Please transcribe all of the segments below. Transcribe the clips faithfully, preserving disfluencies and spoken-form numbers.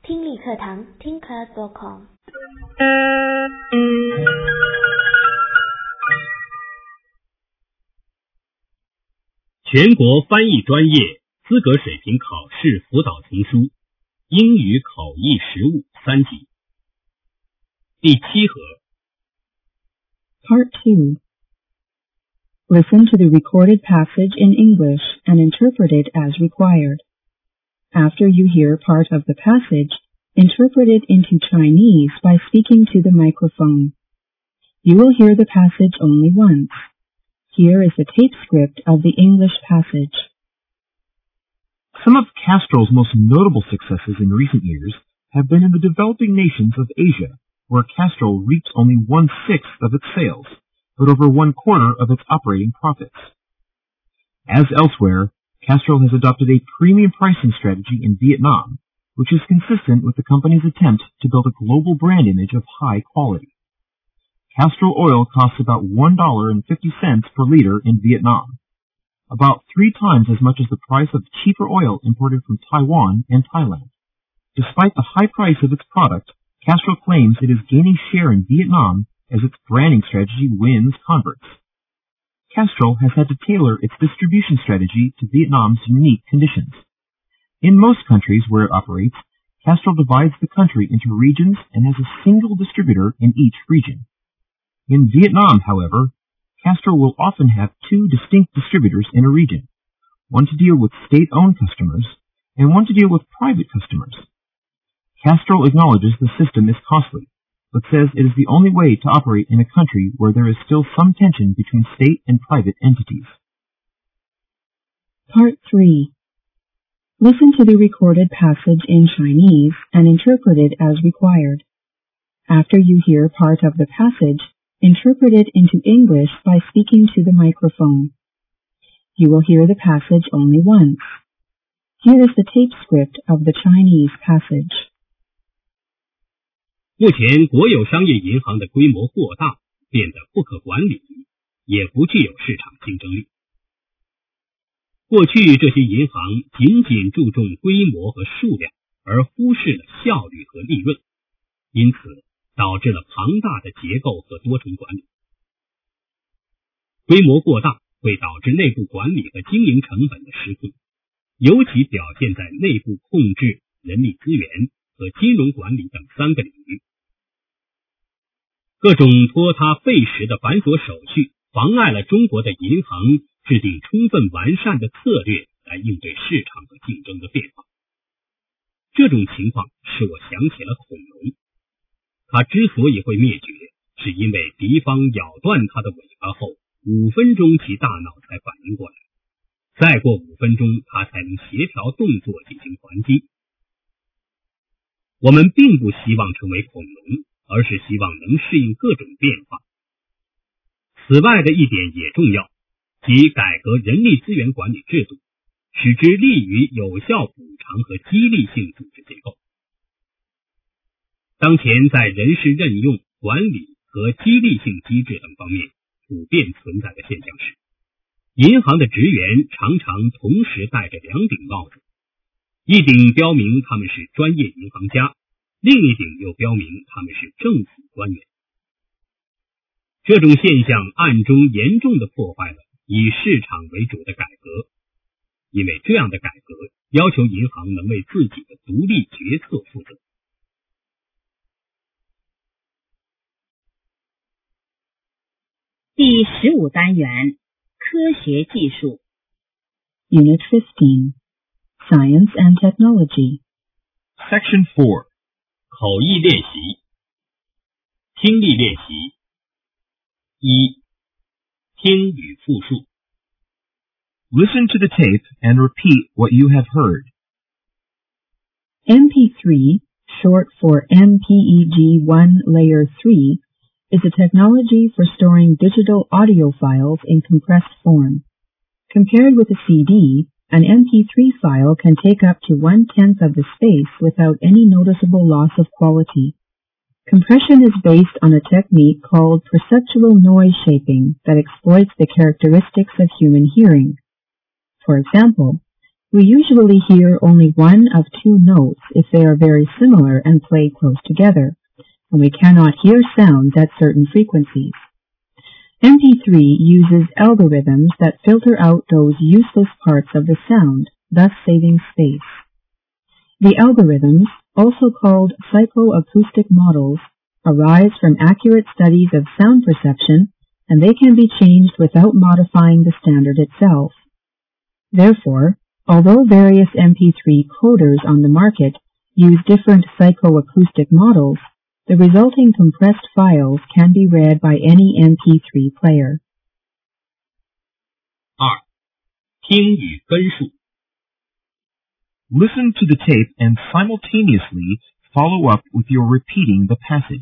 听力课堂听 class dot com。 全国翻译专业资格水平考试辅导丛书英语口译实务三级第七盒 Part two. Listen to the recorded passage in English and interpret it as required. After you hear part of the passage, interpret it into Chinese by speaking to the microphone. You will hear the passage only once. Here is the tape script of the English passage. Some of Castrol's most notable successes in recent years have been in the developing nations of Asia, where Castrol reaps only one-sixth of its sales, but over one-quarter of its operating profits. As elsewhere, Castrol has adopted a premium pricing strategy in Vietnam, which is consistent with the company's attempt to build a global brand image of high quality. Castrol oil costs about one dollar and fifty cents per liter in Vietnam, about three times as much as the price of cheaper oil imported from Taiwan and Thailand. Despite the high price of its product, Castrol claims it is gaining share in Vietnam as its branding strategy wins converts. Castrol has had to tailor its distribution strategy to Vietnam's unique conditions. In most countries where it operates, Castrol divides the country into regions and has a single distributor in each region. In Vietnam, however, Castrol will often have two distinct distributors in a region, one to deal with state-owned customers and one to deal with private customers. Castrol acknowledges the system is costly, but says it is the only way to operate in a country where there is still some tension between state and private entities. Part three. Listen to the recorded passage in Chinese and interpret it as required. After you hear part of the passage, interpret it into English by speaking to the microphone. You will hear the passage only once. Here is the tape script of the Chinese passage. 目前国有商业银行的规模过大，变得不可管理，也不具有市场竞争力。过去这些银行仅仅注重规模和数量，而忽视了效率和利润，因此导致了庞大的结构和多重管理。规模过大会导致内部管理和经营成本的失控，尤其表现在内部控制、人力资源和金融管理等三个领域。各种拖沓费时的繁琐手续妨碍了中国的银行制定充分完善的策略来应对市场和竞争的变化。这种情况使我想起了恐龙，它之所以会灭绝，是因为敌方咬断它的尾巴后，五分钟其大脑才反应过来，再过五分钟它才能协调动作进行还击。我们并不希望成为恐龙，而是希望能适应各种变化。此外的一点也重要，即改革人力资源管理制度，使之利于有效补偿和激励性组织结构。当前在人事任用、管理和激励性机制等方面普遍存在的现象是，银行的职员常常同时戴着两顶帽子，一顶标明他们是专业银行家，另一顶又标明他们是政府官员。这种现象暗中严重地破坏了以市场为主的改革，因为这样的改革要求银行能为自己的独立决策负责。 第十五单元科学技术 Unit fifteen. Science and Technology. Section four. 口译练习听力练习一听与复述 Listen to the tape and repeat what you have heard. M P three, short for M P E G one Layer three, is a technology for storing digital audio files in compressed form. Compared with a C D, an M P three file can take up to one-tenth of the space without any noticeable loss of quality. Compression is based on a technique called perceptual noise shaping that exploits the characteristics of human hearing. For example, We usually hear only one of two notes if they are very similar and play close together, and we cannot hear sounds at certain frequencies. M P three uses algorithms that filter out those useless parts of the sound, thus saving space. The algorithms, also called psychoacoustic models, arise from accurate studies of sound perception, and they can be changed without modifying the standard itself. Therefore, although various M P three coders on the market use different psychoacoustic models, the resulting compressed files can be read by any M P three player. 二、听与分数。 Listen to the tape and simultaneously follow up with your repeating the passage.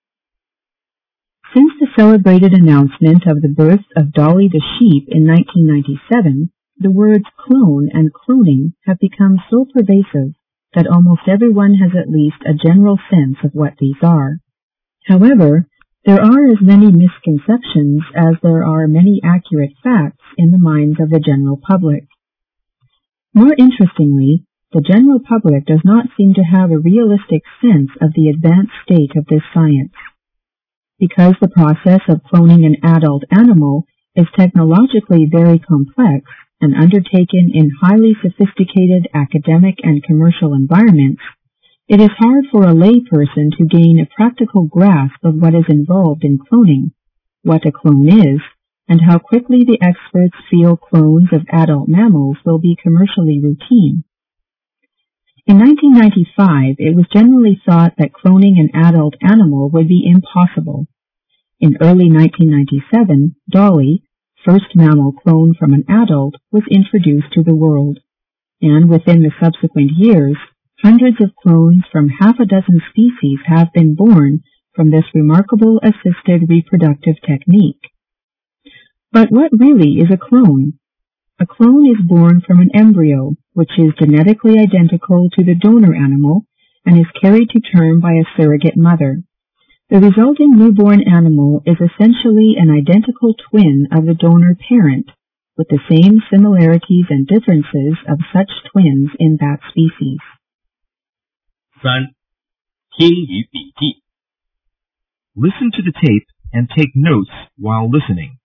Since the celebrated announcement of the birth of Dolly the sheep in nineteen ninety-seven, the words clone and cloning have become so pervasive that almost everyone has at least a general sense of what these are. However, there are as many misconceptions as there are many accurate facts in the minds of the general public. More interestingly, the general public does not seem to have a realistic sense of the advanced state of this science. Because the process of cloning an adult animal is technologically very complex and undertaken in highly sophisticated academic and commercial environments, it is hard for a layperson to gain a practical grasp of what is involved in cloning, what a clone is, and how quickly the experts feel clones of adult mammals will be commercially routine. In nineteen ninety-five, it was generally thought that cloning an adult animal would be impossible. In early nineteen ninety-seven, Dolly, first mammal clone from an adult, was introduced to the world, and within the subsequent years, hundreds of clones from half a dozen species have been born from this remarkable assisted reproductive technique. But what really is a clone? A clone is born from an embryo, which is genetically identical to the donor animal and is carried to term by a surrogate mother. The resulting newborn animal is essentially an identical twin of the donor parent, with the same similarities and differences of such twins in that species. 三、听与笔记。 Listen to the tape and take notes while listening.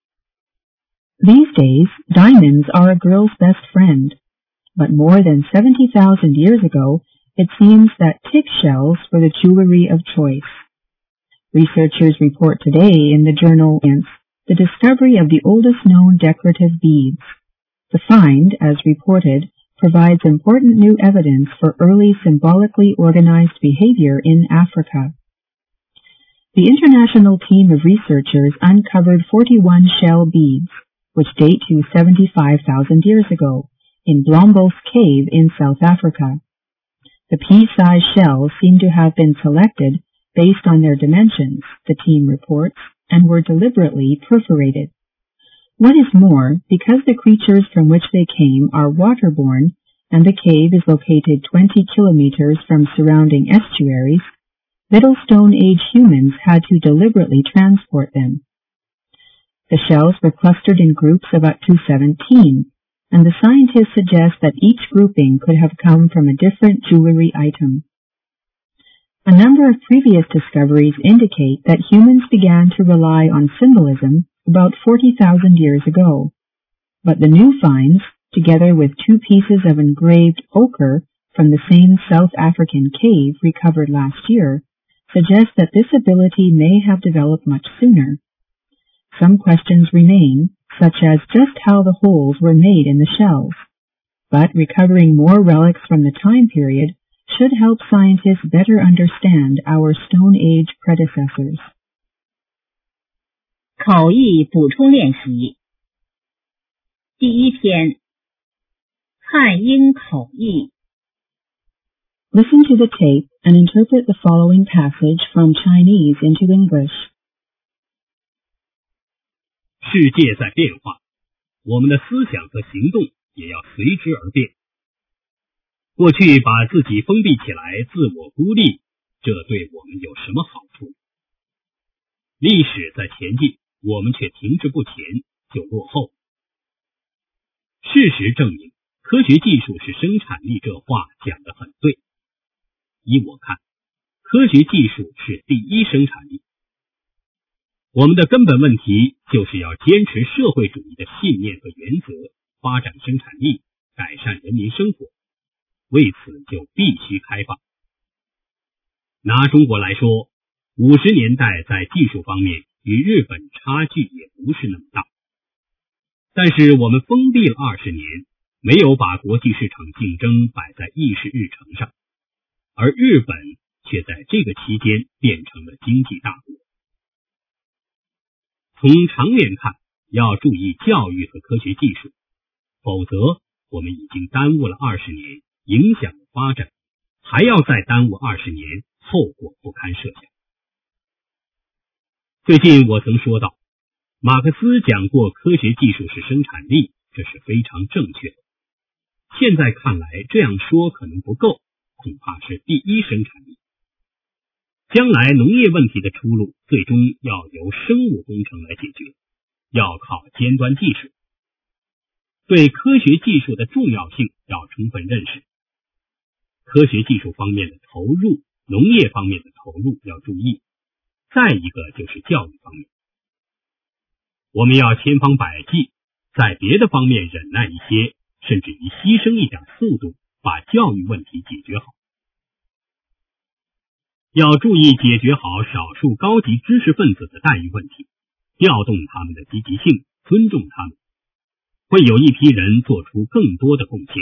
These days, diamonds are a girl's best friend. But more than seventy thousand years ago, it seems that tick shells were the jewelry of choice. Researchers report today in the journal Science the discovery of the oldest known decorative beads. The find, as reported, provides important new evidence for early symbolically organized behavior in Africa. The international team of researchers uncovered forty-one shell beads, which date to seventy-five thousand years ago, in Blombos Cave in South Africa. The pea-sized shells seem to have been selected based on their dimensions, the team reports, and were deliberately perforated. What is more, because the creatures from which they came are waterborne, and the cave is located twenty kilometers from surrounding estuaries, Middle Stone Age humans had to deliberately transport them. The shells were clustered in groups of up to seventeen, and the scientists suggest that each grouping could have come from a different jewelry item. A number of previous discoveries indicate that humans began to rely on symbolism about forty thousand years ago, but the new finds, together with two pieces of engraved ochre from the same South African cave recovered last year, suggest that this ability may have developed much sooner. Some questions remain, such as just how the holes were made in the shells, but recovering more relics from the time period should help scientists better understand our Stone Age predecessors. 口译补充练习。第一篇，汉英口译。 Listen to the tape and interpret the following passage from Chinese into English. 世界在变化，我们的思想和行动也要随之而变。过去把自己封闭起来，自我孤立，这对我们有什么好处？历史在前进，我们却停滞不前，就落后。事实证明， 科学技术是生产力这话讲得很对。依我看，科学技术是第一生产力。我们的根本问题就是要坚持社会主义的信念和原则，发展生产力，改善人民生活，为此就必须开放。拿中国来说，五十年代在技术方面与日本差距也不是那么大，但是我们封闭了二十年，没有把国际市场竞争摆在议事日程上，而日本却在这个期间变成了经济大国。从长远看，要注意教育和科学技术，否则我们已经耽误了二十年，影响了发展，还要再耽误二十年，后果不堪设想。最近我曾说到，马克思讲过科学技术是生产力，这是非常正确的。现在看来这样说可能不够，恐怕是第一生产力。将来农业问题的出路最终要由生物工程来解决，要靠尖端技术。对科学技术的重要性要充分认识，科学技术方面的投入，农业方面的投入要注意。再一个就是教育方面，我们要千方百计，在别的方面忍耐一些，甚至于牺牲一点速度，把教育问题解决好。要注意解决好少数高级知识分子的待遇问题，调动他们的积极性，尊重他们，会有一批人做出更多的贡献。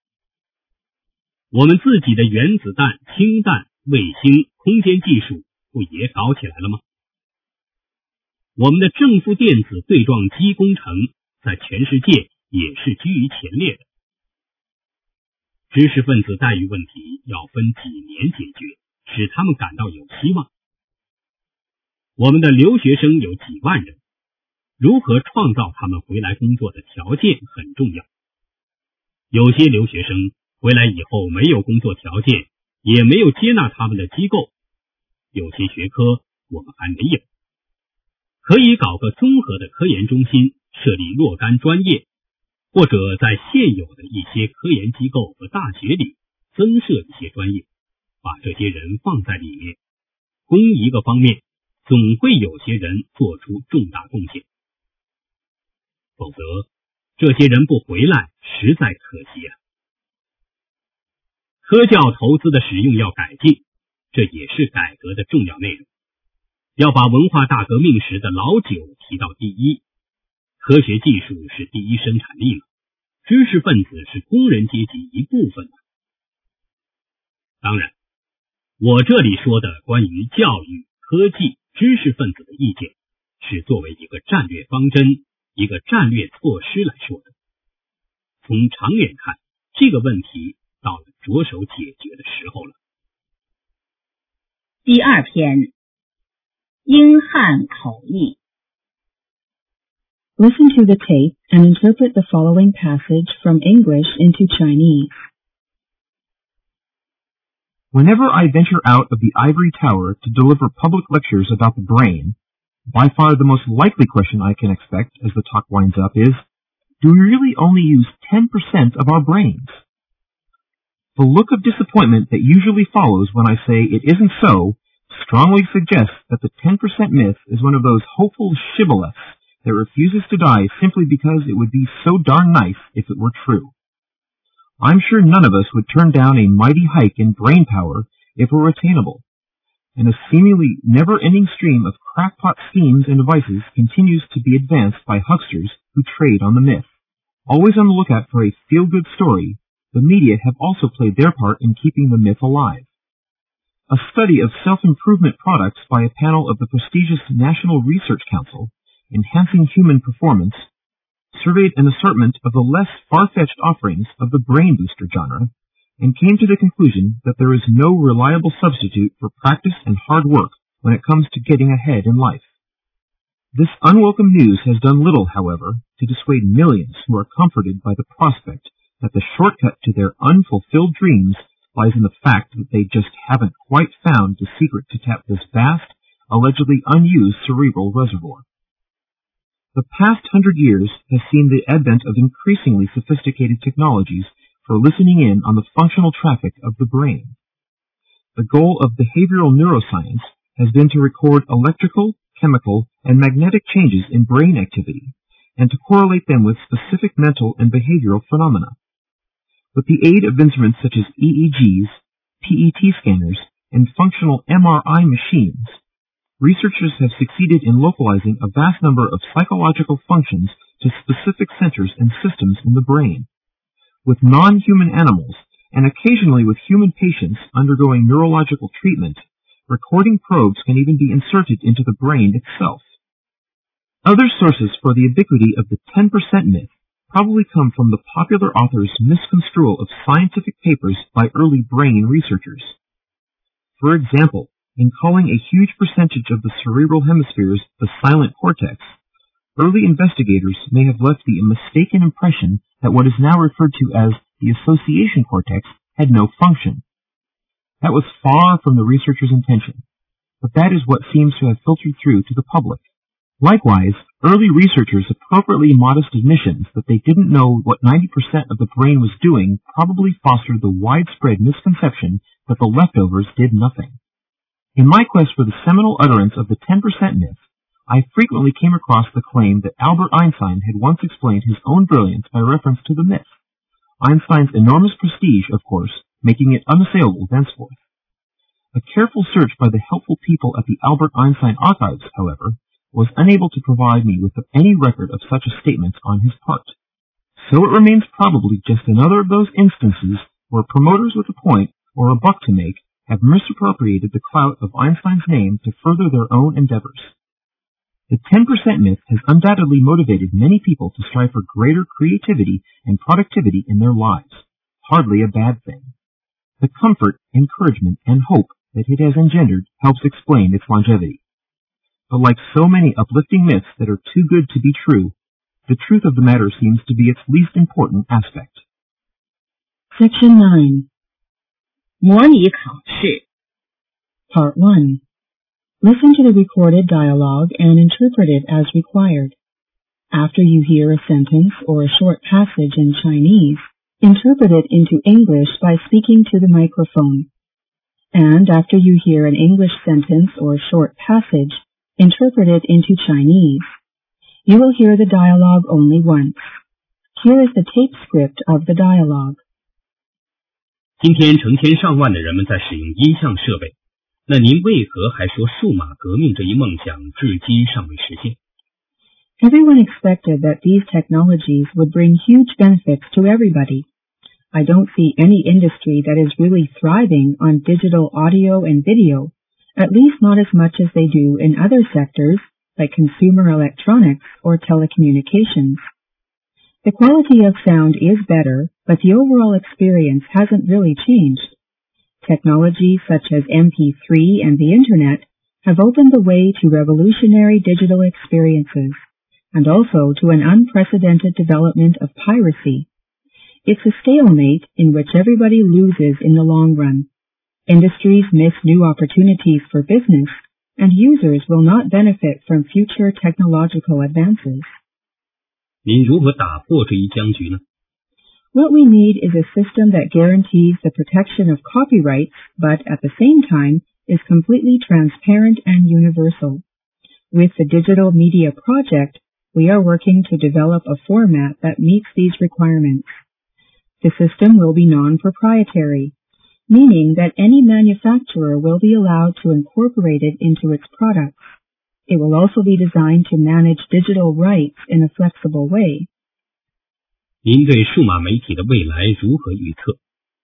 我们自己的原子弹、氢弹、卫星、空间技术不也搞起来了吗？我们的正负电子对撞机工程在全世界也是居于前列的。知识分子待遇问题要分几年解决，使他们感到有希望。我们的留学生有几万人，如何创造他们回来工作的条件很重要。有些留学生回来以后没有工作条件，也没有接纳他们的机构，有些学科我们还没有。可以搞个综合的科研中心，设立若干专业，或者在现有的一些科研机构和大学里增设一些专业，把这些人放在里面，攻一个方面，总会有些人做出重大贡献。否则，这些人不回来，实在可惜啊。科教投资的使用要改进，这也是改革的重要内容。要把文化大革命时的老九提到第一，科学技术是第一生产力嘛，知识分子是工人阶级一部分嘛。当然，我这里说的关于教育、科技、知识分子的意见，是作为一个战略方针、一个战略措施来说的。从长远看，这个问题到了着手解决的时候了。 第二篇，英汉口译。 Listen to the tape and interpret the following passage from English into Chinese. Whenever I venture out of the ivory tower to deliver public lectures about the brain, by far the most likely question I can expect as the talk winds up is, do we really only use ten percent of our brains? The look of disappointment that usually follows when I say it isn't so strongly suggests that the ten percent myth is one of those hopeful shibboleths that refuses to die simply because it would be so darn nice if it were true. I'm sure none of us would turn down a mighty hike in brain power if it were attainable, and a seemingly never-ending stream of crackpot schemes and devices continues to be advanced by hucksters who trade on the myth. Always on the lookout for a feel-good story, the media have also played their part in keeping the myth alive. A study of self-improvement products by a panel of the prestigious National Research Council, Enhancing Human Performance, surveyed an assortment of the less far-fetched offerings of the brain booster genre, and came to the conclusion that there is no reliable substitute for practice and hard work when it comes to getting ahead in life. This unwelcome news has done little, however, to dissuade millions who are comforted by the prospect that the shortcut to their unfulfilled dreams lies in the fact that they just haven't quite found the secret to tap this vast, allegedly unused cerebral reservoir. The past hundred years has seen the advent of increasingly sophisticated technologies for listening in on the functional traffic of the brain. The goal of behavioral neuroscience has been to record electrical, chemical, and magnetic changes in brain activity, and to correlate them with specific mental and behavioral phenomena. With the aid of instruments such as E E Gs, P E T scanners, and functional M R I machines, researchers have succeeded in localizing a vast number of psychological functions to specific centers and systems in the brain. With non-human animals, and occasionally with human patients undergoing neurological treatment, recording probes can even be inserted into the brain itself. Other sources for the ubiquity of the ten percent myth probably come from the popular author's misconstrual of scientific papers by early brain researchers. For example, in calling a huge percentage of the cerebral hemispheres the silent cortex, early investigators may have left the mistaken impression that what is now referred to as the association cortex had no function. That was far from the researcher's intention, but that is what seems to have filtered through to the public. Likewise, early researchers' appropriately modest admissions that they didn't know what ninety percent of the brain was doing probably fostered the widespread misconception that the leftovers did nothing. In my quest for the seminal utterance of the ten percent myth, I frequently came across the claim that Albert Einstein had once explained his own brilliance by reference to the myth. Einstein's enormous prestige, of course, making it unassailable thenceforth. A careful search by the helpful people at the Albert Einstein Archives, however, was unable to provide me with any record of such a statement on his part. So it remains probably just another of those instances where promoters with a point or a buck to make have misappropriated the clout of Einstein's name to further their own endeavors. The ten percent myth has undoubtedly motivated many people to strive for greater creativity and productivity in their lives. Hardly a bad thing. The comfort, encouragement, and hope that it has engendered helps explain its longevity. But like so many uplifting myths that are too good to be true, the truth of the matter seems to be its least important aspect. Section nine. 模拟考试 Part one. Listen to the recorded dialogue and interpret it as required. After you hear a sentence or a short passage in Chinese, interpret it into English by speaking to the microphone. And after you hear an English sentence or short passage, interpret it into Chinese. You will hear the dialogue only once. Here is the tape script of the dialogue. 今天成千上万的人们在使用音像设备，那您为何还说数码革命这一梦想至今尚未实现？ Everyone expected that these technologies would bring huge benefits to everybody. I don't see any industry that is really thriving on digital audio and video, at least not as much as they do in other sectors like consumer electronics or telecommunications. The quality of sound is better, but the overall experience hasn't really changed. Technologies such as M P three and the Internet have opened the way to revolutionary digital experiences, and also to an unprecedented development of piracy. It's a stalemate in which everybody loses in the long run. Industries miss new opportunities for business, and users will not benefit from future technological advances. 您如何打破这一僵局呢？ What we need is a system that guarantees the protection of copyrights, but at the same time is completely transparent and universal. With the Digital Media Project, we are working to develop a format that meets these requirements. The system will be non-proprietary, meaning that any manufacturer will be allowed to incorporate it into its products. It will also be designed to manage digital rights in a flexible way. 您对数码媒体的未来如何预测？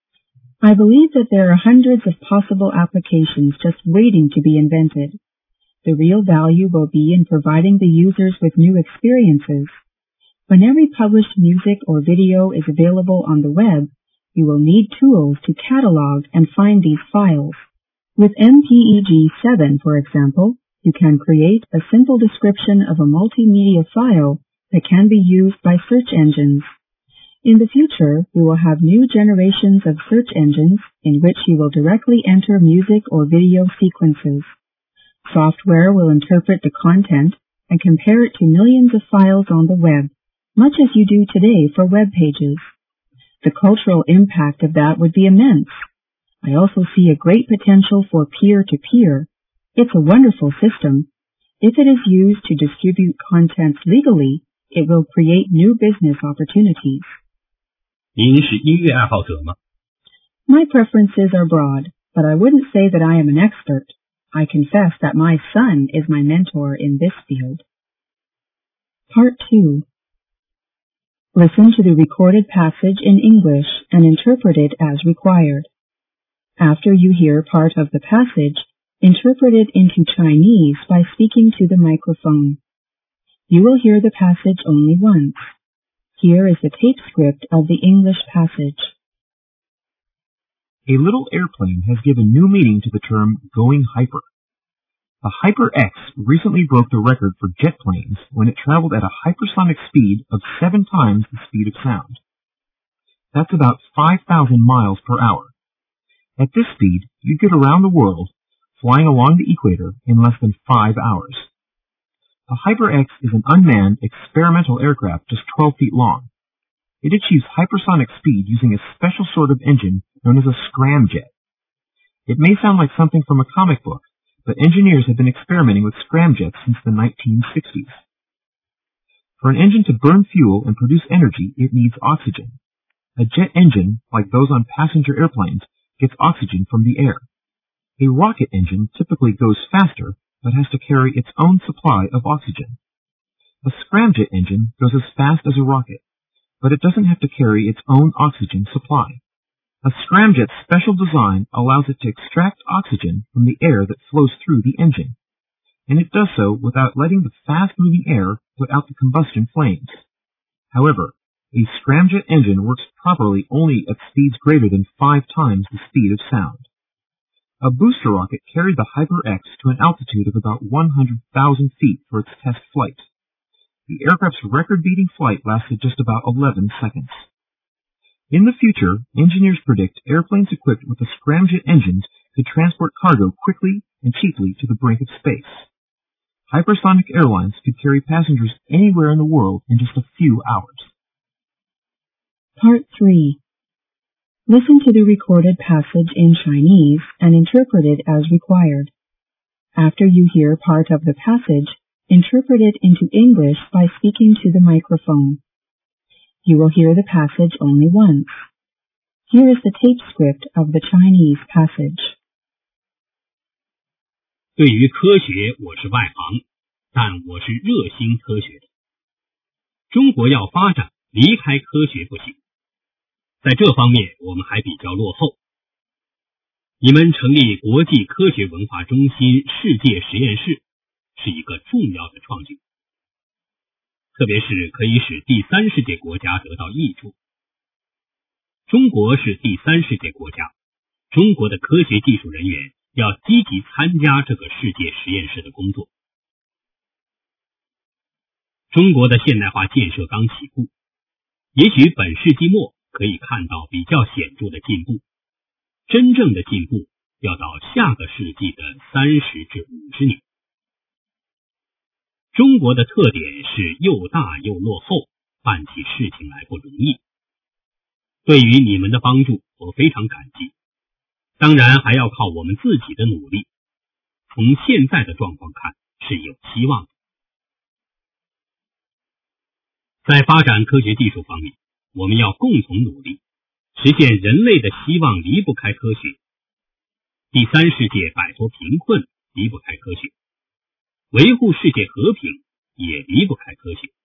I believe that there are hundreds of possible applications just waiting to be invented. The real value will be in providing the users with new experiences. When every published music or video is available on the web, you will need tools to catalog and find these files. With M P E G seven, for example, you can create a simple description of a multimedia file that can be used by search engines. In the future, we will have new generations of search engines in which you will directly enter music or video sequences. Software will interpret the content and compare it to millions of files on the web, much as you do today for web pages. The cultural impact of that would be immense. I also see a great potential for peer-to-peer. It's a wonderful system. If it is used to distribute contents legally, it will create new business opportunities. 您是音乐爱好者吗？ My preferences are broad, but I wouldn't say that I am an expert. I confess that my son is my mentor in this field. Part two. Listen to the recorded passage in English and interpret it as required. After you hear part of the passage, interpret it into Chinese by speaking to the microphone. You will hear the passage only once. Here is the tape script of the English passage. A little airplane has given new meaning to the term going hyper. The HyperX recently broke the record for jet planes when it traveled at a hypersonic speed of seven times the speed of sound. That's about five thousand miles per hour. At this speed, you'd get around the world, flying along the equator in less than five hours. The HyperX is an unmanned experimental aircraft just twelve feet long. It achieves hypersonic speed using a special sort of engine known as a scramjet. It may sound like something from a comic book, but engineers have been experimenting with scramjets since the nineteen sixties. For an engine to burn fuel and produce energy, it needs oxygen. A jet engine, like those on passenger airplanes, gets oxygen from the air. A rocket engine typically goes faster, but has to carry its own supply of oxygen. A scramjet engine goes as fast as a rocket, but it doesn't have to carry its own oxygen supply. A scramjet's special design allows it to extract oxygen from the air that flows through the engine, and it does so without letting the fast-moving air put out the combustion flames. However, a scramjet engine works properly only at speeds greater than five times the speed of sound. A booster rocket carried the HyperX to an altitude of about one hundred thousand feet for its test flight. The aircraft's record-beating flight lasted just about eleven seconds. In the future, engineers predict airplanes equipped with the scramjet engines could transport cargo quickly and cheaply to the brink of space. Hypersonic airlines could carry passengers anywhere in the world in just a few hours. Part three. Listen to the recorded passage in Chinese and interpret it as required. After you hear part of the passage, interpret it into English by speaking to the microphone. You will hear the passage only once. Here is the tape script of the Chinese passage. 对于科学，我是外行，但我是热心科学的。中国要发展，离开科学不行。在这方面，我们还比较落后。你们成立国际科学文化中心世界实验室，是一个重要的创举，特别是可以使第三世界国家得到益处。中国是第三世界国家，中国的科学技术人员要积极参加这个世界实验室的工作。中国的现代化建设刚起步，也许本世纪末可以看到比较显著的进步，真正的进步要到下个世纪的三十至五十年。中国的特点是又大又落后，办起事情来不容易。对于你们的帮助，我非常感激。当然还要靠我们自己的努力。从现在的状况看，是有希望的。在发展科学技术方面，我们要共同努力，实现人类的希望离不开科学。第三世界摆脱贫困离不开科学，维护世界和平也离不开科学。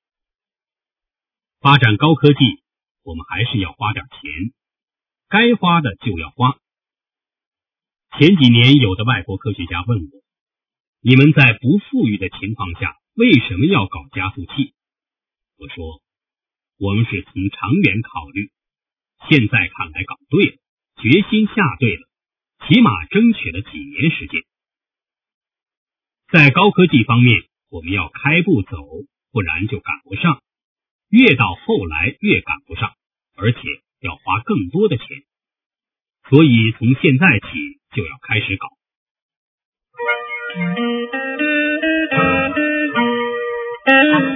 发展高科技，我们还是要花点钱，该花的就要花。前几年有的外国科学家问我，你们在不富裕的情况下为什么要搞加速器？我说，我们是从长远考虑，现在看来搞对了，决心下对了，起码争取了几年时间。在高科技方面，我们要开步走，不然就赶不上，越到后来越赶不上，而且要花更多的钱，所以从现在起就要开始搞。 Thank you.